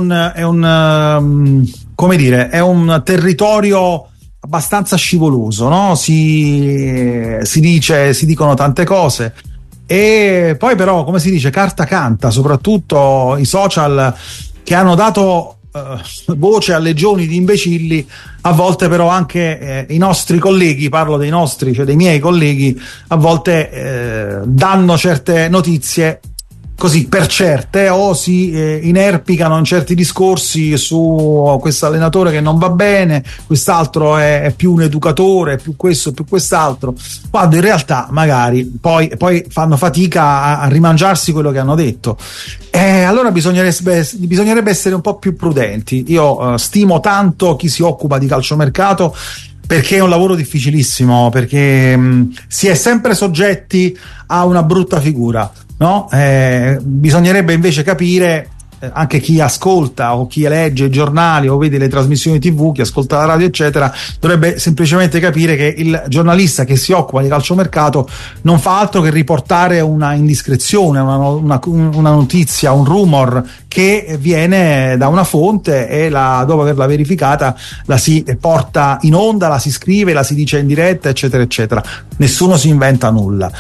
un come dire, è un territorio abbastanza scivoloso, no? Si dicono tante cose e poi però, come si dice, carta canta, soprattutto i social che hanno dato voce a legioni di imbecilli. A volte però anche i nostri colleghi, parlo dei nostri, cioè dei miei colleghi, a volte danno certe notizie così per certe, o si inerpicano in certi discorsi su questo allenatore che non va bene, quest'altro è più un educatore, più questo, più quest'altro, quando in realtà magari poi fanno fatica a rimangiarsi quello che hanno detto. Allora bisognerebbe essere un po' più prudenti. Io stimo tanto chi si occupa di calciomercato, perché è un lavoro difficilissimo, perché si è sempre soggetti a una brutta figura, no? Bisognerebbe invece capire, anche chi ascolta o chi legge i giornali o vede le trasmissioni TV, chi ascolta la radio eccetera, dovrebbe semplicemente capire che il giornalista che si occupa di calciomercato non fa altro che riportare una indiscrezione, una notizia, un rumor che viene da una fonte e dopo averla verificata la si porta in onda, la si scrive, la si dice in diretta eccetera eccetera. Nessuno si inventa nulla,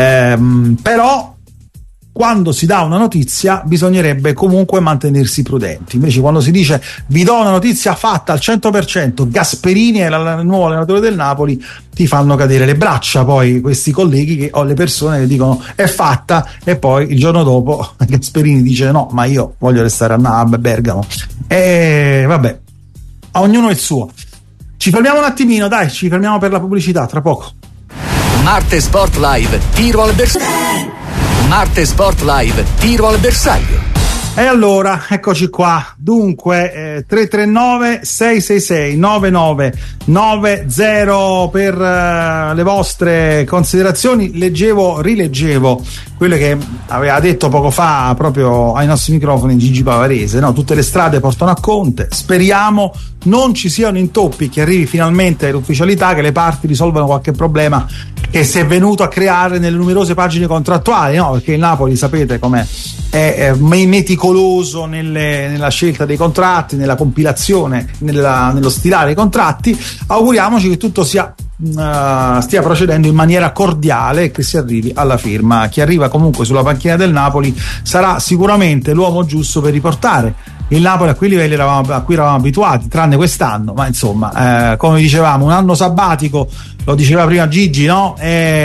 però quando si dà una notizia bisognerebbe comunque mantenersi prudenti. Invece quando si dice vi do una notizia fatta al 100%, Gasperini è il nuovo allenatore del Napoli, ti fanno cadere le braccia poi questi colleghi o le persone che dicono è fatta, e poi il giorno dopo Gasperini dice no, ma io voglio restare a Bergamo. E vabbè, a ognuno il suo. Ci fermiamo un attimino, dai, ci fermiamo per la pubblicità, tra poco. Marte Sport Live, tiro al bersaglio. Marte Sport Live, tiro al bersaglio. E allora, eccoci qua. Dunque, 339-666-9990 per le vostre considerazioni. Rileggevo quello che aveva detto poco fa proprio ai nostri microfoni Gigi Pavarese, no? Tutte le strade portano a Conte. Speriamo non ci siano intoppi, che arrivi finalmente l'ufficialità, che le parti risolvano qualche problema che si è venuto a creare nelle numerose pagine contrattuali, no? Perché il Napoli, sapete com'è, è meticoloso nella scelta dei contratti, nella compilazione, nello stilare i contratti. Auguriamoci che tutto stia procedendo in maniera cordiale e che si arrivi alla firma. Chi arriva comunque sulla panchina del Napoli sarà sicuramente l'uomo giusto per riportare il Napoli a quei livelli a cui eravamo abituati, tranne quest'anno, ma insomma, come dicevamo, un anno sabbatico, lo diceva prima Gigi, no?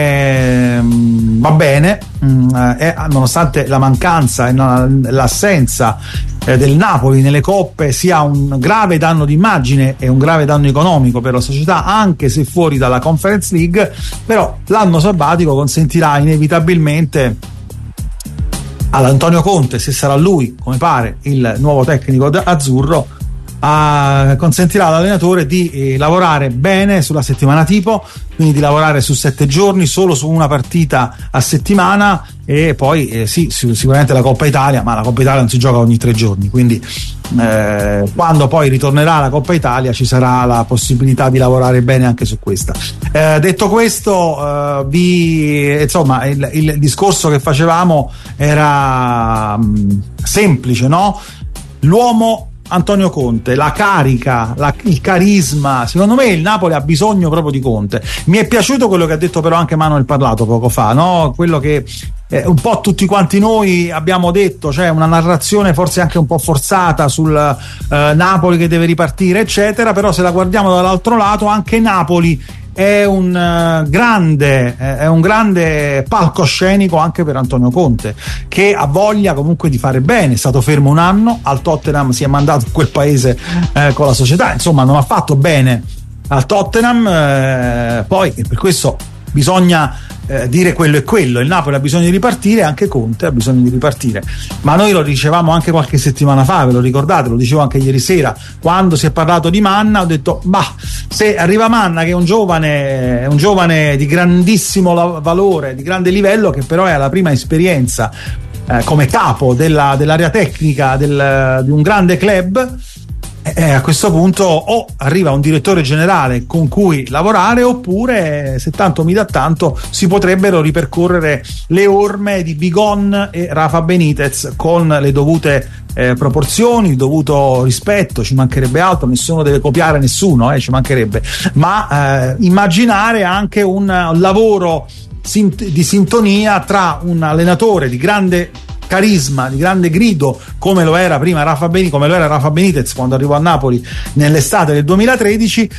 Va bene, nonostante la mancanza e l'assenza del Napoli nelle coppe sia un grave danno d'immagine e un grave danno economico per la società, anche se fuori dalla Conference League, però l'anno sabbatico consentirà inevitabilmente all'Antonio Conte, se sarà lui, come pare, il nuovo tecnico azzurro, consentirà all'allenatore di lavorare bene sulla settimana tipo, quindi di lavorare su 7 giorni, solo su una partita a settimana, e poi sicuramente la Coppa Italia, ma la Coppa Italia non si gioca ogni 3 giorni, quindi quando poi ritornerà la Coppa Italia ci sarà la possibilità di lavorare bene anche su questa. Detto questo, insomma il discorso che facevamo era semplice, no? L'uomo Antonio Conte, la carica, il carisma, secondo me il Napoli ha bisogno proprio di Conte. Mi è piaciuto quello che ha detto però anche Manuel Parlato poco fa, no? Quello che un po' tutti quanti noi abbiamo detto, cioè una narrazione forse anche un po' forzata sul Napoli che deve ripartire eccetera, però se la guardiamo dall'altro lato anche Napoli è un grande palcoscenico anche per Antonio Conte, che ha voglia comunque di fare bene. È stato fermo un anno, al Tottenham si è mandato in quel paese con la società, insomma non ha fatto bene al Tottenham, poi per questo bisogna dire quello e quello. Il Napoli ha bisogno di ripartire, anche Conte ha bisogno di ripartire, ma noi lo dicevamo anche qualche settimana fa, ve lo ricordate? Lo dicevo anche ieri sera quando si è parlato di Manna. Ho detto se arriva Manna, che è un giovane di grandissimo valore, di grande livello, che però è alla prima esperienza come capo dell'area tecnica di un grande club, a questo punto o arriva un direttore generale con cui lavorare, oppure, se tanto mi dà tanto, si potrebbero ripercorrere le orme di Bigon e Rafa Benitez con le dovute proporzioni, il dovuto rispetto, ci mancherebbe altro, nessuno deve copiare nessuno, ci mancherebbe, ma immaginare anche un lavoro di sintonia tra un allenatore di grande carisma, di grande grido, come lo era Rafa Benitez quando arrivò a Napoli nell'estate del 2013,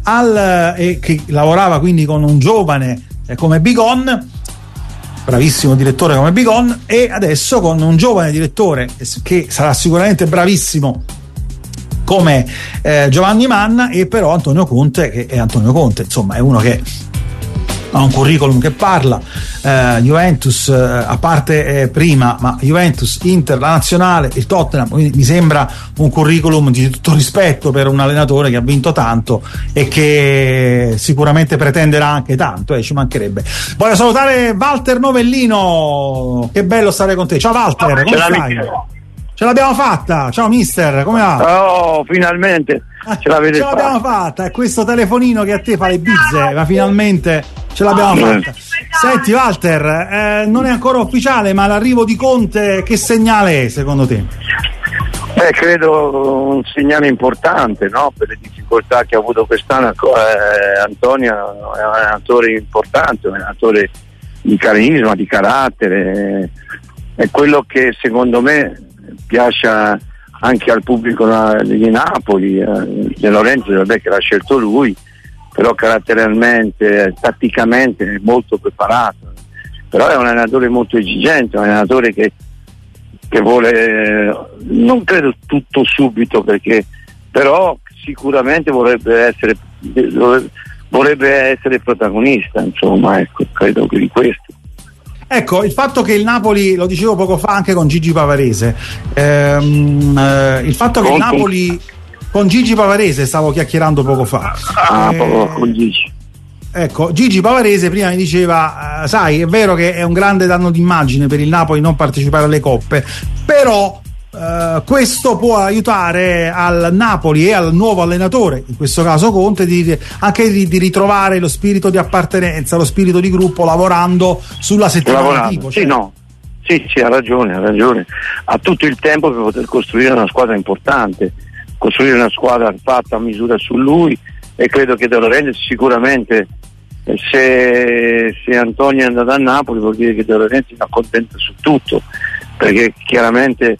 e che lavorava quindi con un giovane come Bigon, bravissimo direttore come Bigon, e adesso con un giovane direttore che sarà sicuramente bravissimo come Giovanni Manna, e però Antonio Conte, che è Antonio Conte, insomma è uno che ha un curriculum che parla, Juventus a parte prima, ma Juventus, Inter, la nazionale, il Tottenham, quindi mi sembra un curriculum di tutto rispetto per un allenatore che ha vinto tanto e che sicuramente pretenderà anche tanto, ci mancherebbe. Voglio salutare Walter Novellino, che bello stare con te. Ciao Walter, come stai? Ce l'abbiamo fatta, ciao mister, come va? Oh, finalmente ce l'abbiamo fatta, è questo telefonino che a te fa le bizze, ma finalmente ce l'abbiamo fatta. Senti Walter, non è ancora ufficiale, ma l'arrivo di Conte che segnale è secondo te? Credo un segnale importante, no? Per le difficoltà che ha avuto quest'anno. Antonio è un allenatore importante, un allenatore di carisma, di carattere, è quello che secondo me piace anche al pubblico di Napoli. De Lorenzo, vabbè, che l'ha scelto lui, però caratterialmente, tatticamente è molto preparato, però è un allenatore molto esigente, un allenatore che vuole, non credo tutto subito, perché però sicuramente vorrebbe essere protagonista, insomma, ecco, credo che di questo. Ecco, il fatto che il Napoli, lo dicevo poco fa anche con Gigi Pavarese, il fatto che il Napoli, con Gigi Pavarese stavo chiacchierando poco fa. Con Gigi. Ecco, Gigi Pavarese prima mi diceva, sai, è vero che è un grande danno d'immagine per il Napoli non partecipare alle coppe, però questo può aiutare al Napoli e al nuovo allenatore, in questo caso Conte, anche di ritrovare lo spirito di appartenenza, lo spirito di gruppo, lavorando sulla settimana tipo. Sì, ha ragione, ha tutto il tempo per poter costruire una squadra importante, costruire una squadra fatta a misura su lui, e credo che De Lorenzo sicuramente, se Antonio è andato a Napoli, vuol dire che De Lorenzo è contento su tutto, perché chiaramente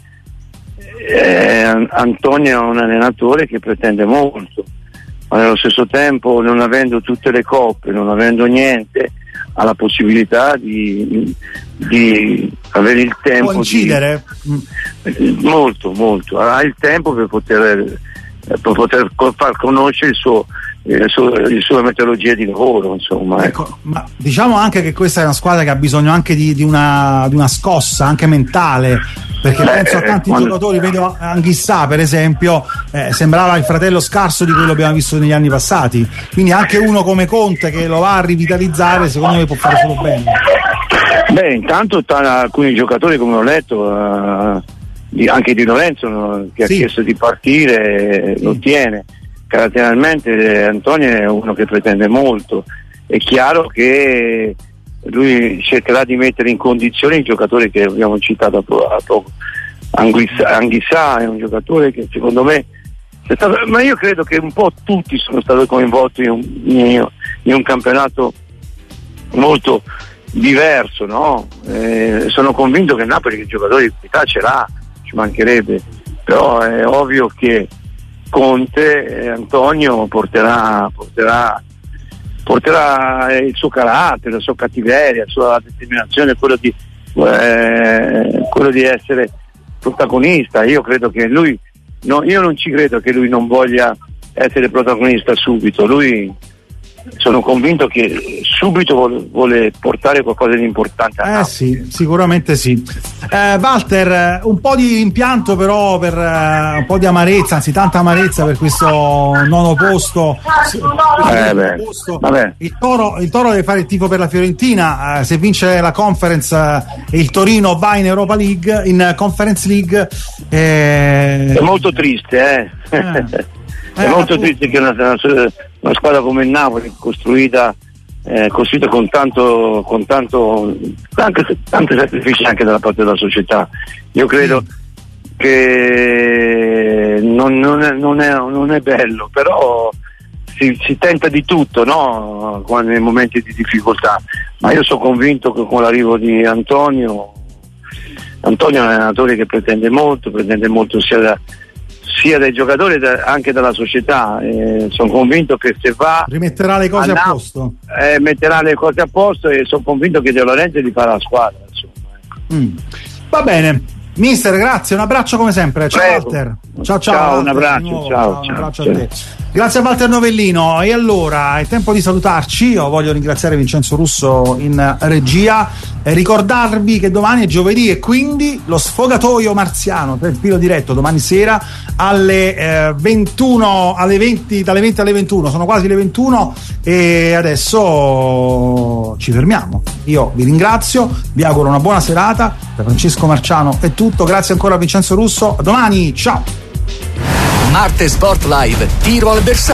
Antonio è un allenatore che pretende molto, ma nello stesso tempo, non avendo tutte le coppe, non avendo niente, ha la possibilità di avere il tempo, può incidere molto, ha il tempo per poter far conoscere le sue metodologie di lavoro, insomma. Ecco, ma diciamo anche che questa è una squadra che ha bisogno anche di una scossa anche mentale, perché penso a tanti giocatori, vedo Anghissà per esempio, sembrava il fratello scarso di quello che abbiamo visto negli anni passati, quindi anche uno come Conte che lo va a rivitalizzare secondo me può fare solo bene. Intanto alcuni giocatori, come ho letto, anche Di Lorenzo, che ha chiesto di partire, lo tiene. Caratterialmente Antonio è uno che pretende molto, è chiaro che lui cercherà di mettere in condizione i giocatori che abbiamo citato a poco. Anghissà è un giocatore che secondo me è stato, ma io credo che un po' tutti sono stati coinvolti in un campionato molto diverso, no? Sono convinto che il Napoli che giocatori di qualità ce l'ha, ci mancherebbe, però è ovvio che Conte e Antonio porterà porterà il suo carattere, la sua cattiveria, la sua determinazione, quello di essere protagonista. Io credo che lui, io non ci credo che lui non voglia essere protagonista subito. Lui, sono convinto che subito vuole portare qualcosa di importante. Sì, sicuramente sì. Walter, un po' di impianto però per un po' di amarezza, anzi tanta amarezza per questo nono posto. Vabbè. Il Toro deve fare il tifo per la Fiorentina, se vince la Conference e il Torino va in Europa League, in Conference League. È molto triste, È molto triste che una squadra come il Napoli costruita con tanto sacrifici anche dalla parte della società. Io credo che non è bello, però si tenta di tutto, no? Quando nei momenti di difficoltà, ma io sono convinto che con l'arrivo di Antonio è un allenatore che pretende molto sia dai giocatori anche dalla società. Sono convinto che se va rimetterà le cose a posto, metterà le cose a posto, e sono convinto che De Laurentiis li farà la squadra, Va bene, mister, grazie, un abbraccio come sempre. Ciao Walter. Ciao, un abbraccio, ciao. A te. Grazie a Walter Novellino. E allora è tempo di salutarci. Io voglio ringraziare Vincenzo Russo in regia e ricordarvi che domani è giovedì e quindi lo Sfogatoio Marziano per il filo diretto domani sera alle 21, dalle 20 alle 21, sono quasi le 21 e adesso ci fermiamo. Io vi ringrazio, vi auguro una buona serata. Da Francesco Marciano è tutto, grazie ancora a Vincenzo Russo, a domani, ciao. Marte Sport Live, tiro al bersaglio.